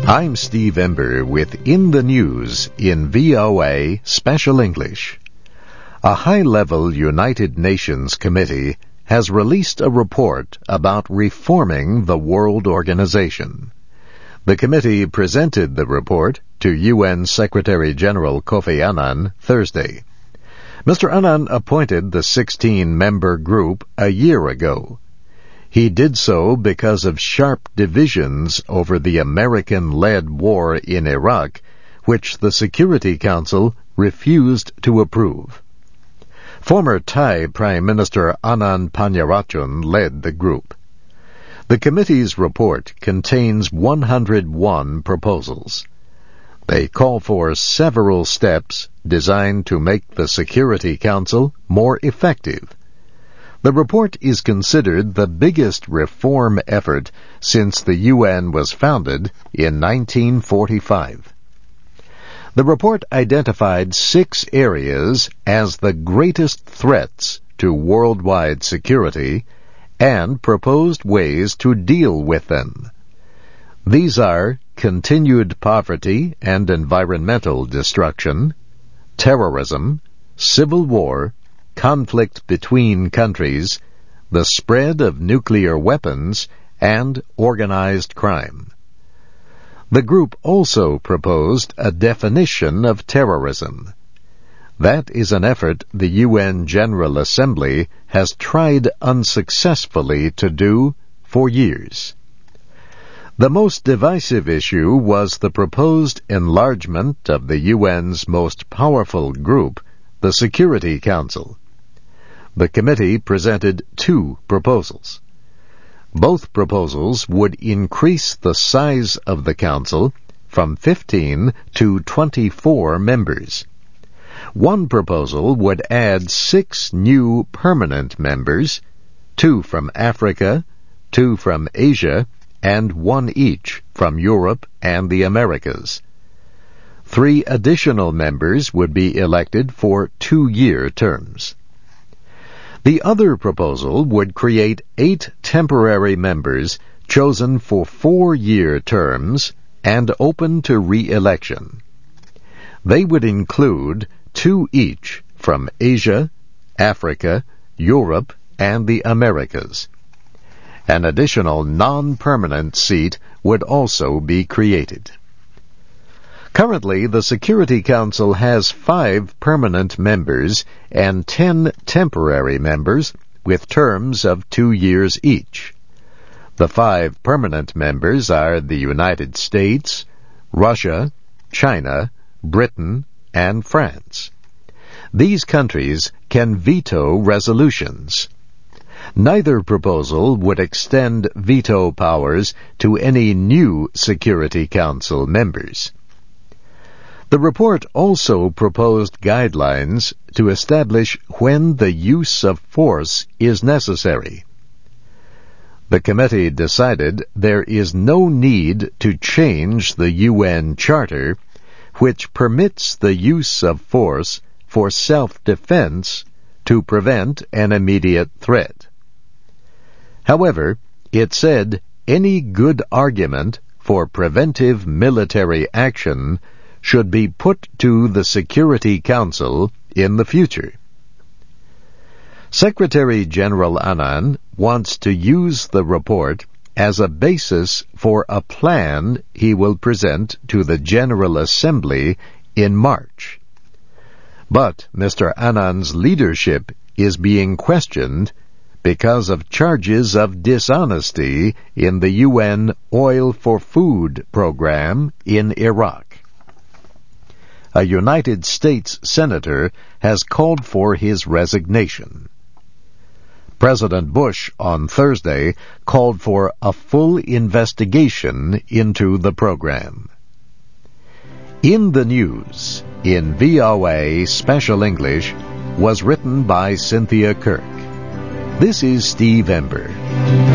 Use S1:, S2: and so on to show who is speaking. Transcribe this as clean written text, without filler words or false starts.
S1: I'm Steve Ember with In the News in VOA Special English. A high-level United Nations committee has released a report about reforming the World Organization. The committee presented the report to UN Secretary-General Kofi Annan Thursday. Mr. Annan appointed the 16-member group a year ago. He did so because of sharp divisions over the American-led war in Iraq, which the Security Council refused to approve. Former Thai Prime Minister Anand Paniyarachun led the group. The committee's report contains 101 proposals. They call for several steps designed to make the Security Council more effective. The report is considered the biggest reform effort since the UN was founded in 1945. The report identified 6 areas as the greatest threats to worldwide security and proposed ways to deal with them. These are continued poverty and environmental destruction, terrorism, civil war, conflict between countries, the spread of nuclear weapons, and organized crime. The group also proposed a definition of terrorism. That is an effort the UN General Assembly has tried unsuccessfully to do for years. The most divisive issue was the proposed enlargement of the UN's most powerful group, the Security Council. The committee presented 2 proposals. Both proposals would increase the size of the council from 15 to 24 members. One proposal would add 6 new permanent members, 2 from Africa, 2 from Asia, and 1 each from Europe and the Americas. 3 additional members would be elected for 2-year terms. The other proposal would create 8 temporary members chosen for 4-year terms and open to re-election. They would include 2 each from Asia, Africa, Europe, and the Americas. An additional non-permanent seat would also be created. Currently, the Security Council has 5 permanent members and 10 temporary members with terms of 2 years each. The 5 permanent members are the United States, Russia, China, Britain, and France. These countries can veto resolutions. Neither proposal would extend veto powers to any new Security Council members. The report also proposed guidelines to establish when the use of force is necessary. The committee decided there is no need to change the UN Charter, which permits the use of force for self-defense to prevent an immediate threat. However, it said any good argument for preventive military action should be put to the Security Council in the future. Secretary-General Annan wants to use the report as a basis for a plan he will present to the General Assembly in March. But Mr. Annan's leadership is being questioned because of charges of dishonesty in the UN Oil for Food program in Iraq. A United States senator has called for his resignation. President Bush on Thursday called for a full investigation into the program. In the News, in VOA Special English, was written by Cynthia Kirk. This is Steve Ember.